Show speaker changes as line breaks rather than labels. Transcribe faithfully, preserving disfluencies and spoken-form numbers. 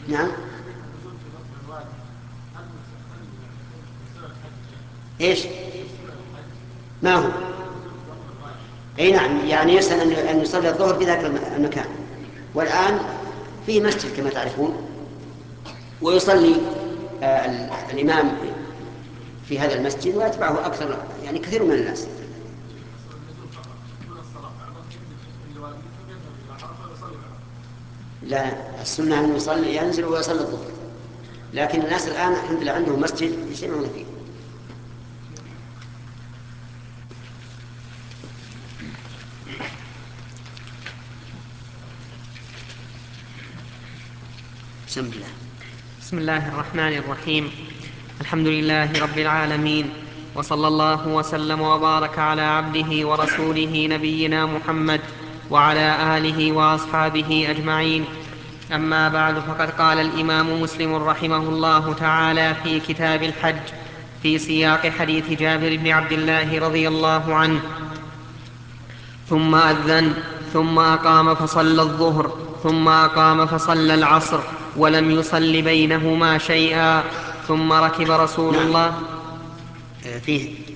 نعم. إيش؟ ما هو؟ أي نعم، يعني يسأل أن يصلي الظهر في ذاك المكان. والآن في مسجد كما تعرفون، ويصلي آه، الإمام في هذا المسجد ويتبعه أكثر، يعني كثير من الناس. لا، السنة أن يصلي ينزل ويصلي الظهر، لكن الناس الآن الحمد لله عندهم مسجد يجتمعون فيه. بسم الله.
بسم الله الرحمن الرحيم. الحمد لله رب العالمين، وصلى الله وسلم وبارك على عبده ورسوله نبينا محمد وعلى آله وأصحابه أجمعين. أما بعد، فقد قال الإمام مسلم رحمه الله تعالى في كتاب الحج في سياق حديث جابر بن عبد الله رضي الله عنه: ثم أذن ثم أقام فصلى الظهر ثم أقام فصلى العصر ولم يصل بينهما شيئا، ثم ركب رسول
نعم.
الله.
آه، فيه